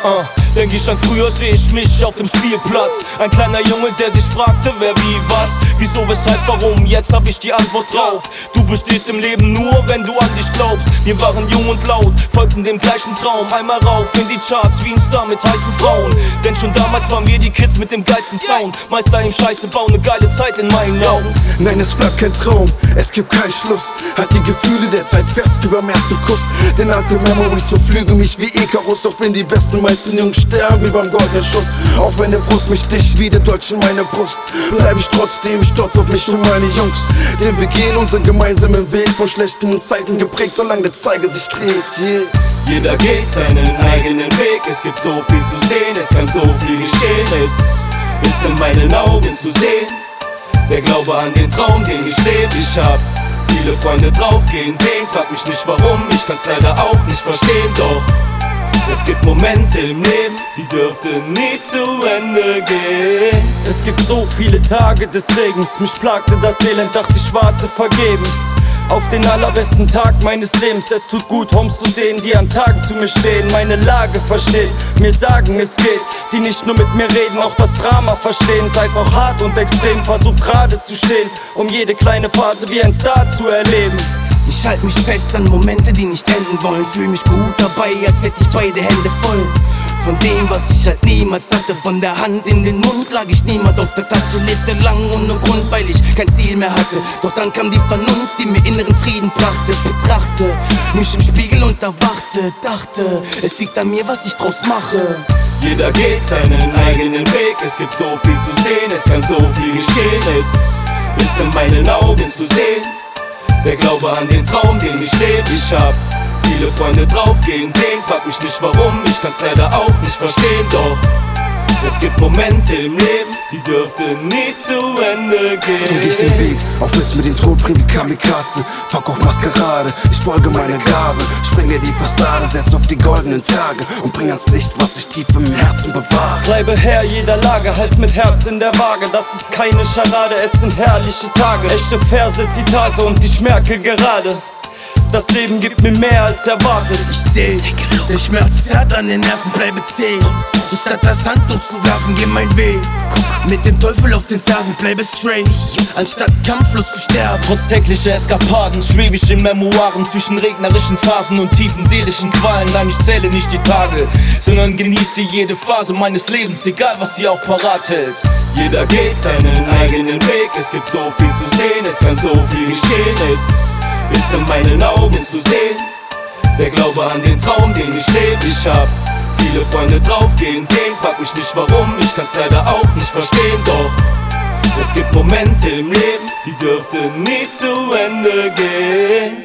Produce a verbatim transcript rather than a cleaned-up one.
Uh, denk ich an früher, seh ich mich auf dem Spielplatz. Ein kleiner Junge, der sich fragte, wer, wie, was, wieso, weshalb, warum. Jetzt hab ich die Antwort drauf. Du bestehst im Leben nur, wenn du an dich glaubst. Wir waren jung und laut, folgten dem gleichen Traum. Einmal rauf in die Charts wie ein Star mit heißen Frauen. Denn schon damals waren wir die Kids mit dem geilsten Sound. Meister im Scheiße bauen, ne geile Zeit in meinen Augen. Nein, es bleibt kein Traum, es gibt keinen Schluss. Halt die Gefühle der Zeit fest überm ersten Kuss. Denn alte Memories verflügen mich wie Icarus. Auch wenn die besten meisten Jungs sterben wie beim goldenen Schuss. Auch wenn der Frust mich dicht wie der Dolch in meiner Brust, bleib ich trotzdem stolz auf mich und meine Jungs. Denn wir gehen unseren gemeinsamen Weg, von schlechten Zeiten geprägt, solange der Zeiger sich dreht. Yeah. Jeder geht seinen eigenen Weg, es gibt so viel zu sehen, es kann so viel geschehen. Es ist in meinen Augen zu sehen, der Glaube an den Traum, den ich lebe. Ich hab viele Freunde draufgehen sehen, frag mich nicht warum, ich kann's leider auch nicht verstehen. Doch es gibt Momente im Leben, die dürften nie zu Ende gehen. Es gibt so viele Tage des Regens, mich plagte das Elend, dachte ich warte vergebens auf den allerbesten Tag meines Lebens. Es tut gut, Homes zu sehen, die an Tagen zu mir stehen, meine Lage verstehen, mir sagen es geht, die nicht nur mit mir reden, auch das Drama verstehen. Sei's auch hart und extrem, versucht gerade zu stehen, um jede kleine Phase wie ein Star zu erleben. Ich halt mich fest an Momente, die nicht enden wollen. Fühl mich gut dabei, als hätte ich beide Hände voll von dem, was ich halt niemals hatte. Von der Hand in den Mund lag ich niemand auf der Tasche. Lebte lang ohne Grund, weil ich kein Ziel mehr hatte. Doch dann kam die Vernunft, die mir inneren Frieden brachte. Betrachte mich im Spiegel und erwachte, dachte, es liegt an mir, was ich draus mache. Jeder geht seinen eigenen Weg, es gibt so viel zu sehen, es kann so viel geschehen. Es ist in meinen Augen zu sehen, der Glaube an den Traum, den ich lebe. Ich hab viele Freunde draufgehen sehen, frag mich nicht warum, ich kann's leider auch nicht verstehen. Doch es gibt Momente im Leben, die dürften nie zu Ende gehen. Drum geh ich den Weg, auch wenn's mir den Tod bringt wie Kamikaze. Fuck auf Maskerade, ich folge meiner Gabe. Sprenge die Fassade, setz auf die goldenen Tage und bring ans Licht, was ich tief im Herzen bewahre. Bleibe Herr jeder Lage, Hals mit Herz in der Waage. Das ist keine Scharade, es sind herrliche Tage. Echte Verse, Zitate und ich merke gerade, das Leben gibt mir mehr als erwartet. Ich seh, der Schmerz zerrt an den Nerven, bleibe zäh. Statt das Handtuch zu werfen, geh mein Weg. Mit dem Teufel auf den Fersen, bleibe straight. Anstatt kampflos zu sterben. Trotz täglicher Eskapaden schweb ich in Memoiren zwischen regnerischen Phasen und tiefen seelischen Qualen. Nein, ich zähle nicht die Tage, sondern genieße jede Phase meines Lebens, egal was sie auch parat hält. Jeder geht seinen eigenen Weg, es gibt so viel zu sehen, es kann so viel geschehen. Es ist in meinen Augen zu sehen, der Glaube an den Traum, den ich lebe. Ich hab viele Freunde draufgehen sehen, frag mich nicht warum, ich kann's leider auch nicht verstehen. Doch es gibt Momente im Leben, die dürften nie zu Ende gehen.